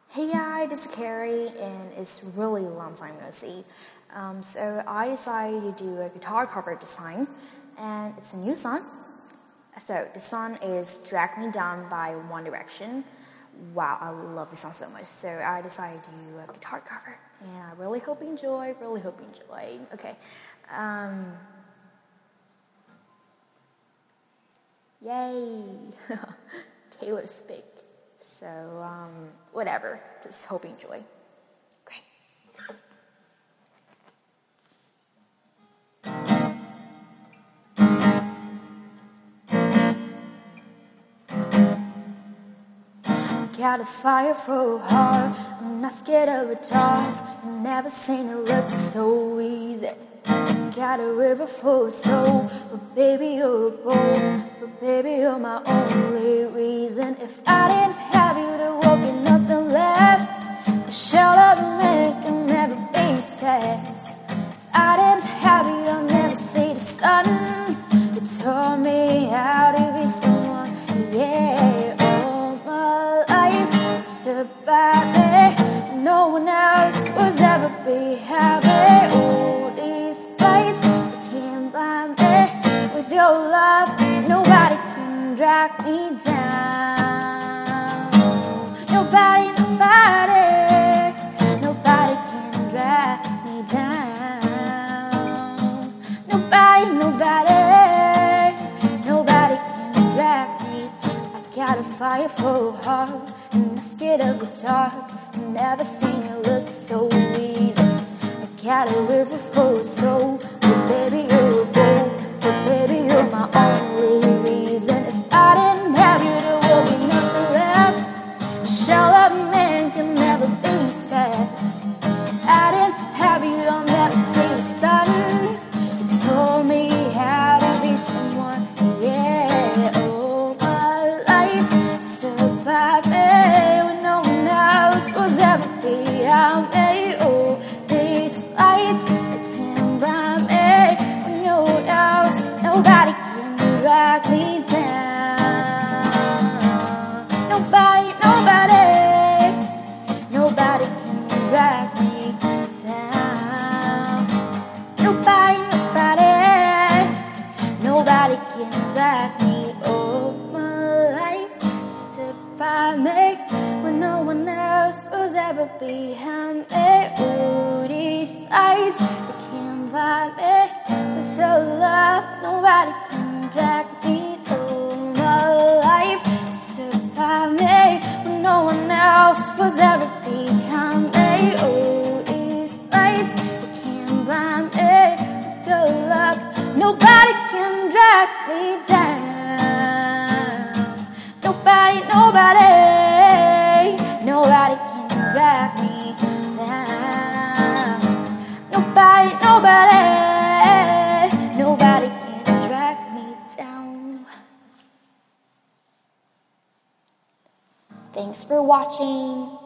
Hey guys, this is Carrie, and it's really a long time no see. So I decided to do a guitar cover design, and it's a new song. So the song is "Drag Me Down" by One Direction. Wow, I love this song so much. So I decided to do a guitar cover, and I really hope you enjoy. Okay. Yay! Taylor Swift. So, whatever. Just hope you enjoy. Great. Got a fire for a heart. I'm not scared of the dark. Never seen it look so easy. Got a river full of soul, but baby you're a boat. But baby you're my only reason. If I didn't have you, there would be nothing left. A shell of me can never be scarce. If I didn't have you, I'll never see the sun. You taught me how to be someone, yeah. All my life stood by me. No one else was ever be happy. All these fights, you can't blind me. With your love, nobody can drag me down. Nobody can drag me down. Nobody can drag me. I got a fire for a heart, and I'm scared of the dark. Never seen it look so easy. I got a river full of soul, but baby you're a boat. But baby you're my only reason. If I didn't have you, there would be nothing left. A shell of a man can never be scarce. If I didn't have you, I'll never see the sun. You told me how to be someone, yeah. All my life stood by me when no one else was ever behind me. All these lights, they can't blind me. When no one else, nobody can drag me down. Nobody can drag me down. Nobody can drag me. All my life stood by me when no one else was ever behind me. All these lights, they can't blind me. With your love, nobody can drag me. All my life stood by me when no one else was ever behind me. All these lights, they can't blind me. With your love, nobody can drag me down. Nobody can drag me down. Nobody can drag me down. Thanks for watching.